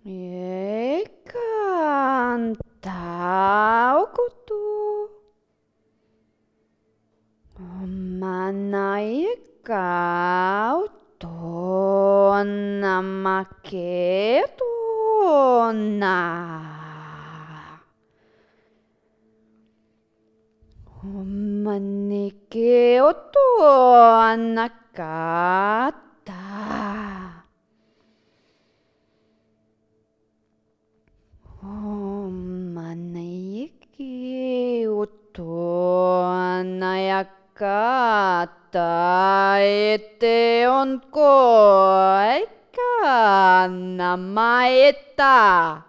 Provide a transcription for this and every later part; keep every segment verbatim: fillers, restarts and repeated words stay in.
えかんたおことおまないかおとなまけとなおまにけおとなかったおまないけおとなやかったえておんこえかなまえた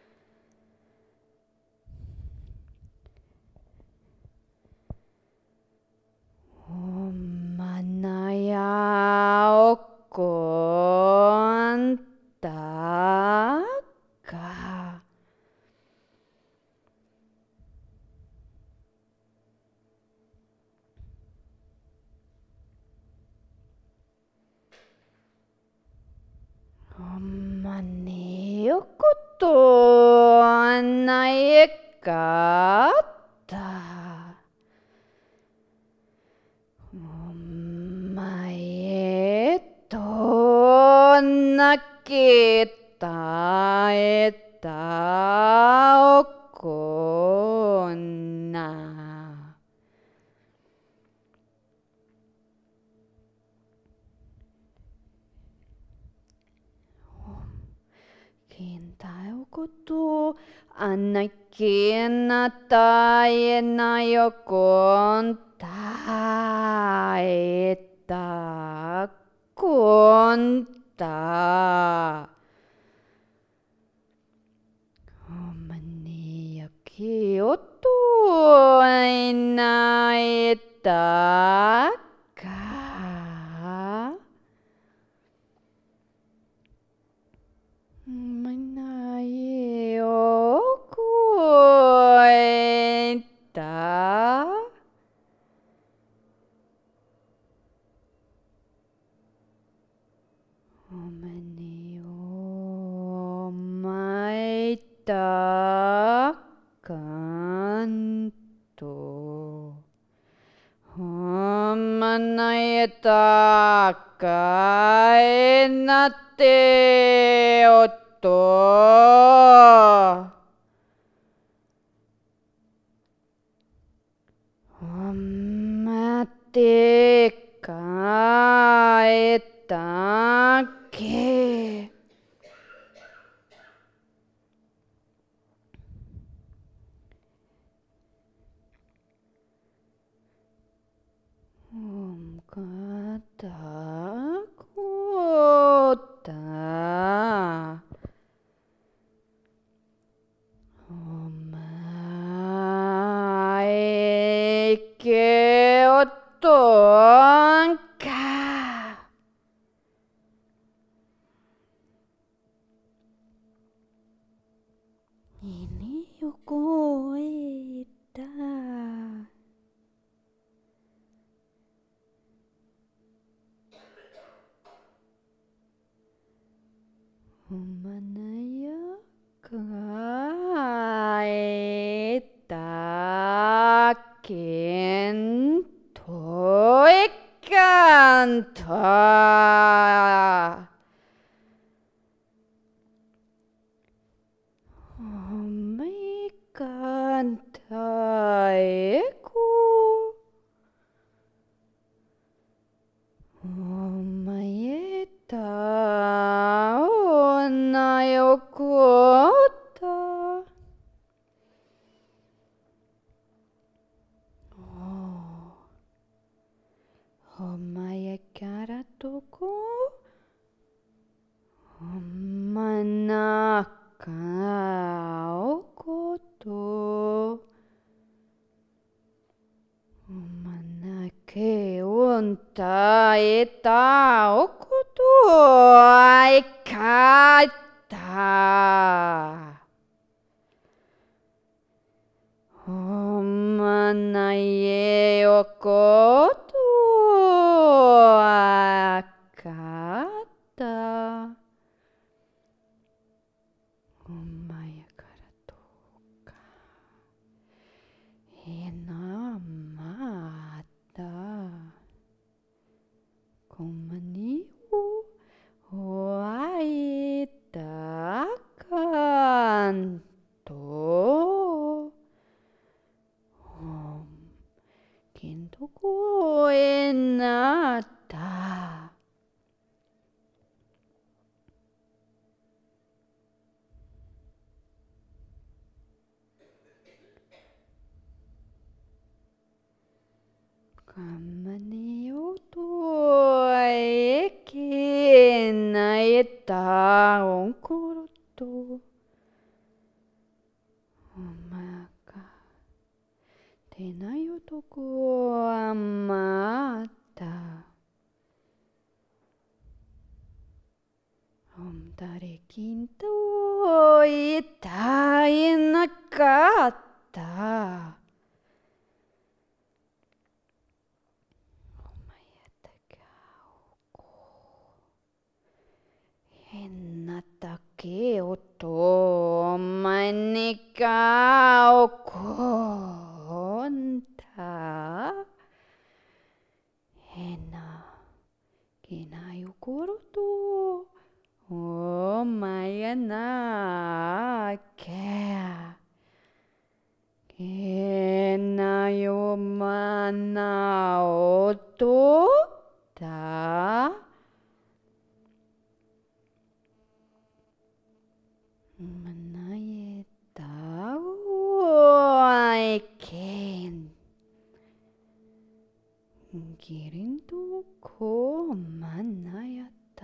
おまなやおこんたかおまねよことないかったおまえとなけたえたおこなけんたおことあなけなたえなよこんたえたこんたおまねやけおとえなえたかまないよこえたおまねよまいたかんとおまなえたかえなっておとおまってかえたけおんかたこたおまえけおとんかいによこえたおまなやかえたけんとえかんたおまいかんたえこおまえたおなよこたおまえからとこおまなかおことおまなけおんたえたおことあいかったおまないえおことあかったこんまにお会いたかんとけんとこえなったかまねよとえけなえたおんころとおまかてなよとこあまったおんだれきんといたいなかった変なだけをとまにかおこんだ変なけないおころとお前やなけけなよまなおとだまなえたおあいけんぎりんとこまなやった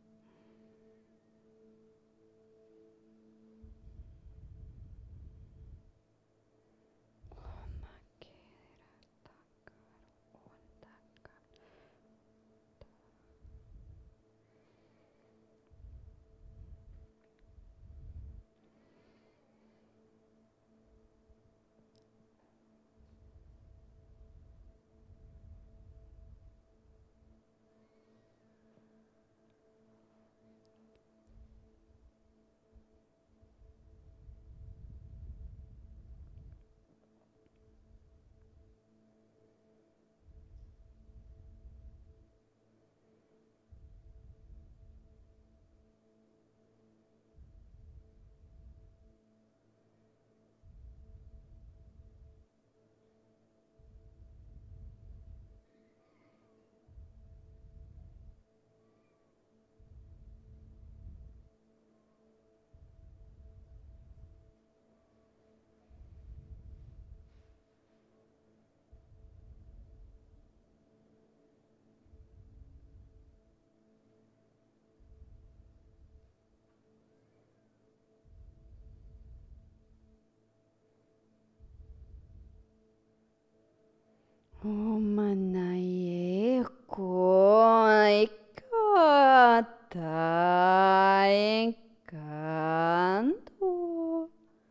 おまないえこいかたいかんと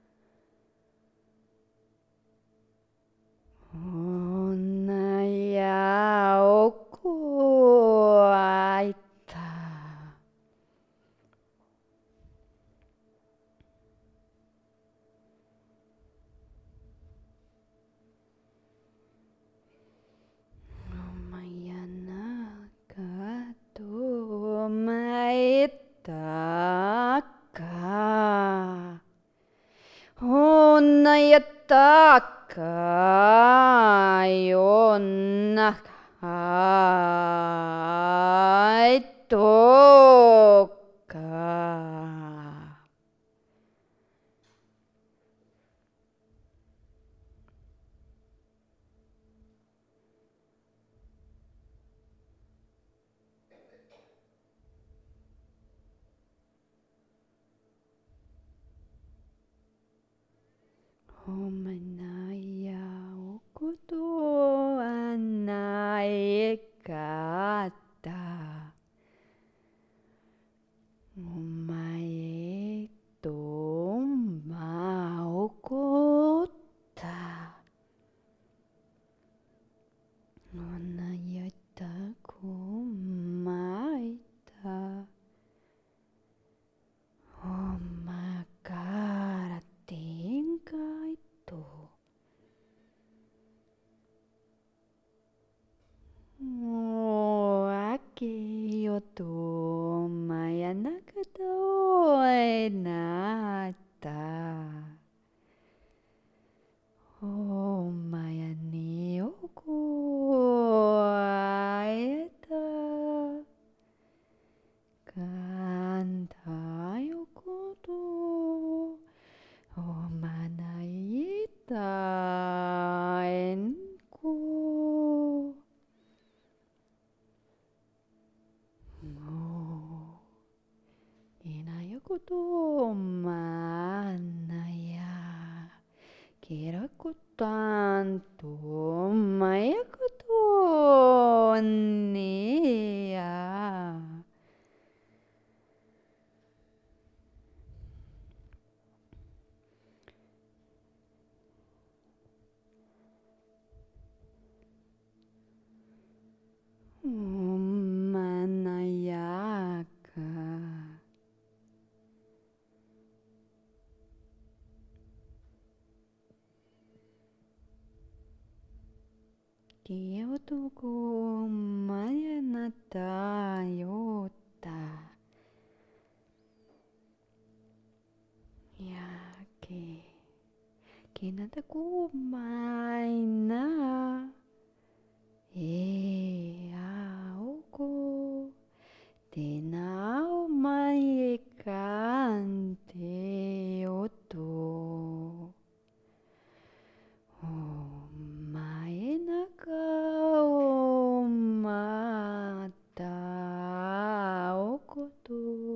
おなやおこあいたおまやなかとまいたかおなやったかよなかいとかおまないやおことはないかったお前とまおこったおなやったこまいたおまからてんかいとけよとまやなかたおえなったおまやにおこあえたかんたよことおまないたえんこもういなやことまなやキラコタンとまやことねやおまなやかきおとこまやなたよたやけきなたこまいなえあおこてなおまえかんておとおまえなかおまたおこと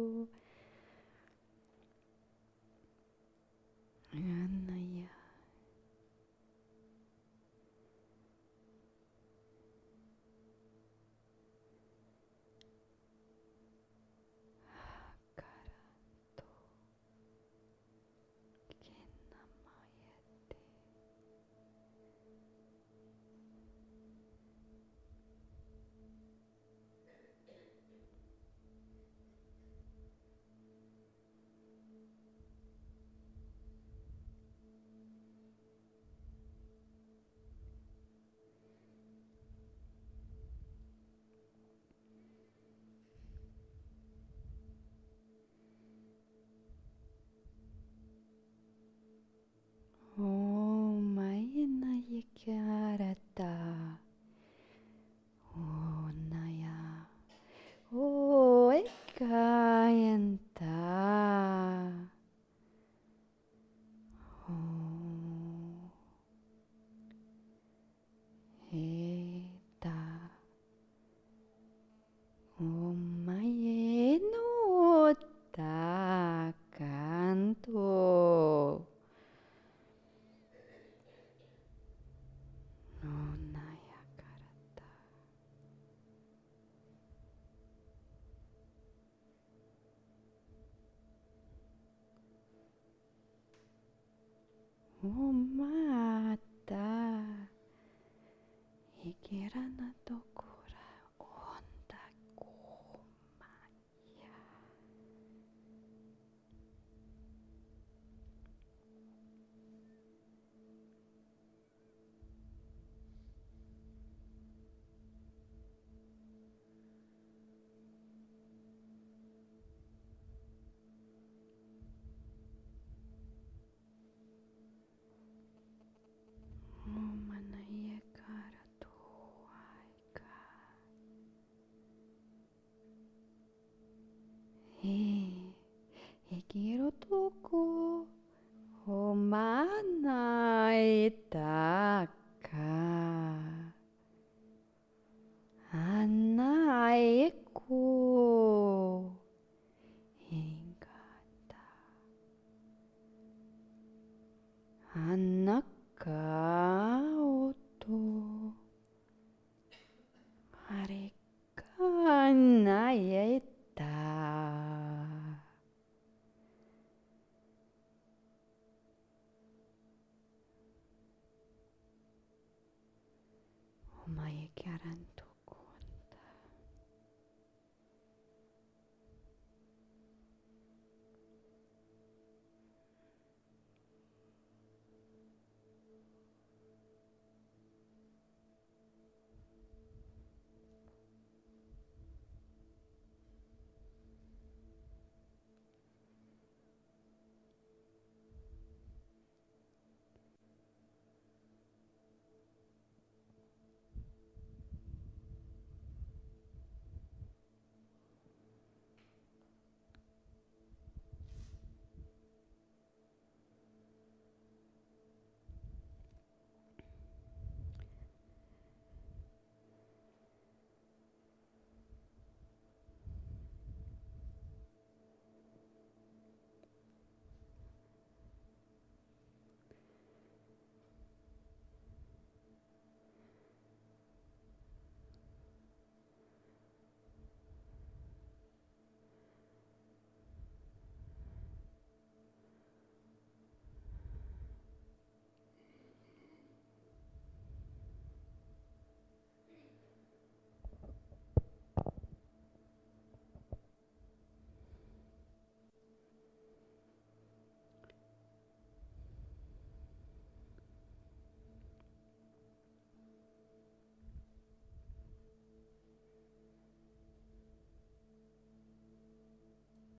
あんなやからとけなまえておまえなやきゃらたおなやおえかやんたおえたおまえのたかんとおなやからたおまたいけらなとこらおんだこまやおまなやからとあいかえいきろとこおまないたかあなえこへんかたあなかおとあれかなえた